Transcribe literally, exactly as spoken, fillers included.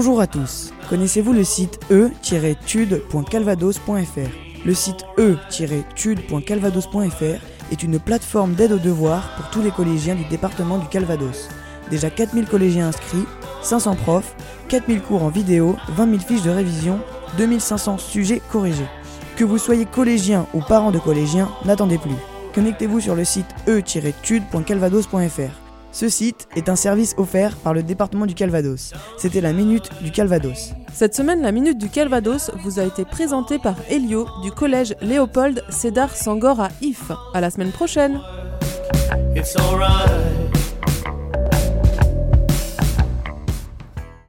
Bonjour à tous. Connaissez-vous le site e tiret tude point calvados point f r? Le site e tiret tude point calvados point f r est une plateforme d'aide aux devoirs pour tous les collégiens du département du Calvados. Déjà quatre mille collégiens inscrits, cinq cents profs, quatre mille cours en vidéo, vingt mille fiches de révision, deux mille cinq cents sujets corrigés. Que vous soyez collégien ou parent de collégiens, n'attendez plus. Connectez-vous sur le site e tiret tude point calvados point f r. Ce site est un service offert par le département du Calvados. C'était la Minute du Calvados. Cette semaine, la Minute du Calvados vous a été présentée par Elio du collège Léopold Sédar Senghor à Ifs. À la semaine prochaine. It's all right.